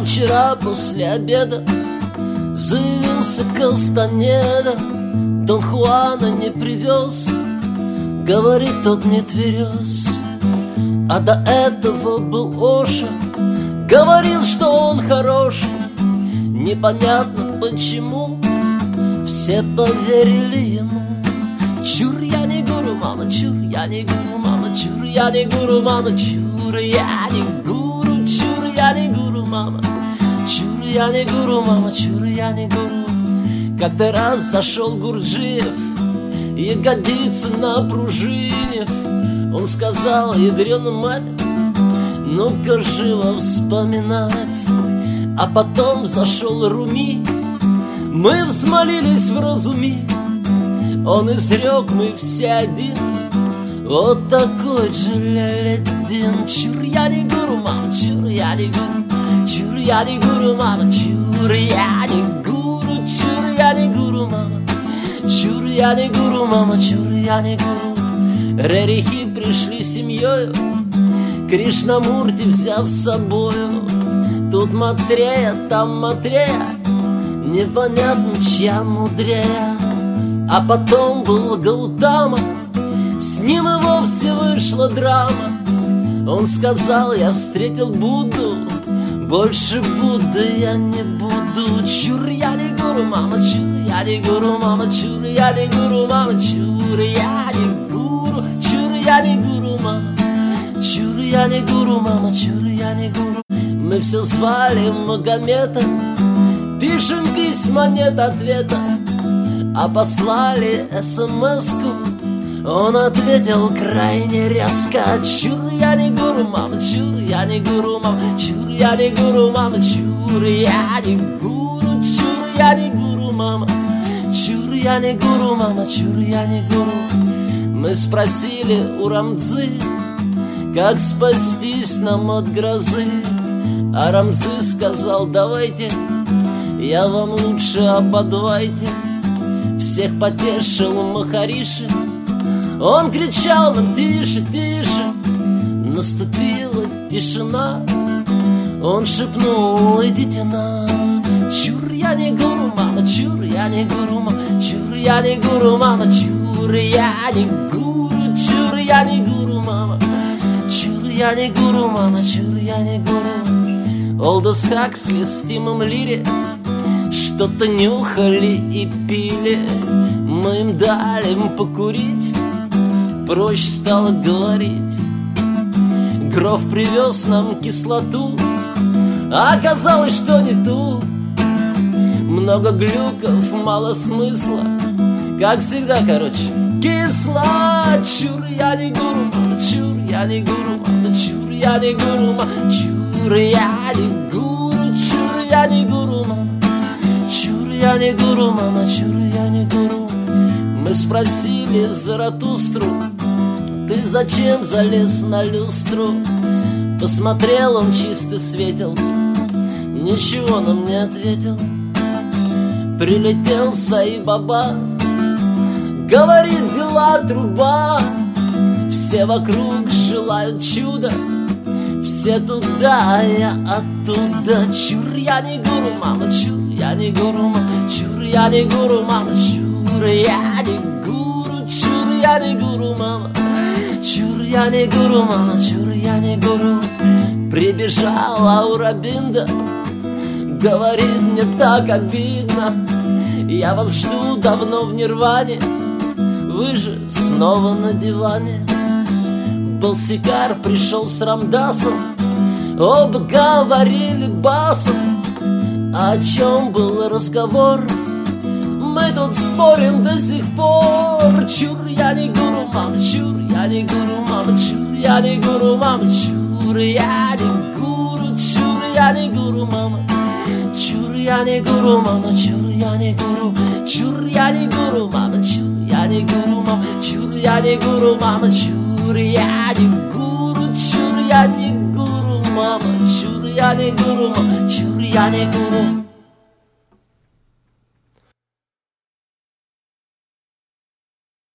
вчера после обеда заявился Кастанеда, Дон Хуана не привез, говорит, тот не тверез. А до этого был Оша, говорил, что он хороший. Непонятно почему все поверили ему. Чур, я не гуру, мама, чур, я не гуру, мама, чур, я не гуру, мама, чур, я не гуру, чур, я не гуру, мама, чур, я не гуру, мама, чур, я не гуру. Как-то раз зашел Гурджиев, ягодицы напружинив. Он сказал, ядрёна мать, ну-ка живо вспоминать. А потом зашел Руми, мы взмолились в разуми. Он изрек, мы все один, вот такой Джаляляддин. Чур, я не гуру, мама, чур, я не гуру, чур, я не гуру, мама, чур, я не гуру, чур, я не гуру, мама, чур, я не гуру, мама, чур, я не гуру. Рерихи пришли семьёю, Кришнамурти взяв с собою. Тут Матрея, там Матрея, непонятно, чья мудрее. А потом был Гаутама, с ним и вовсе вышла драма. Он сказал, я встретил Будду, больше Будды я не буду. Чур, я не гуру, мама, чур, я не гуру, мама, чур, я не гуру, мама, чур, я не гуру, чур, я не гуру, мама, чур, я не гуру, мама, чур, я не гуру. Мы все звали Магомета, пишем письма, нет ответа. А послали СМС-ку, он ответил крайне резко. Чур, я не гуру, мама, чур, я не гуру, мама, чур, я не гуру, мама, чур, я не гуру, чур, я не гуру, мама, чур, я не гуру, мама, чур, я не гуру. Мы спросили у Рамдзы, как спастись нам от грозы. А Рамдзы сказал, давайте, я вам лучше ободвайте. Всех потешил Махариши, он кричал нам тише, тише. Наступила тишина, он шепнул, идите на. Чур, я не гуру, мама, чур, я не гуру, мама, чур, я не гуру, мама, чур, я не гуру, чур, я не гуру, мама, чур, я не гуру, мама, чур, я не гуру. Олдос Хаксли с Тимом Лири что-то нюхали и пили. Мы им дали покурить, проще стало говорить. Гроф привез нам кислоту, а оказалось, что не ту. Много глюков, мало смысла, как всегда, короче, кисло. Чур, я не гуру, мама, чур, я не гуру, мама, чур, я не гуру, мама, чур, я не гуру, чур, я не гуру, мама, чур, я не гуру, мама, чур, я не гуру. Мы спросили Заратустру, ты зачем залез на люстру? Посмотрел, он чисто светил, ничего нам не ответил. Прилетел Саи-Баба, говорит, дела труба. Все вокруг желают чуда, все туда, а я оттуда. Чур, я не гуру, мама, чур, я не гуру, мама, чур, я не гуру, мама, чур, я не гуру, чур, я не гуру, мама, чур, я не гуру, мама, чур, я не гуру. Прибежала Аурабинда, говорит, мне так обидно, я вас жду давно в нирване, вы же снова на диване. Балсикар пришел с Рамдасом, оба говорили басом. А о чем был разговор, мы тут спорим до сих пор. Чур, я не гуру, мама, чур, я не гуру, мама, чур, я не гуру, мама, чур, я не гуру, чур, я не гуру, мама, чур, я не гуру, мама, чур, я не гуру, чур, я не гуру, мама, чур, я не гуру, мама, чур, я не гуру, мама, чур, я не гуру, чур, я не гуру, мама, чур, я не гуру, мама, чур, я не гуру.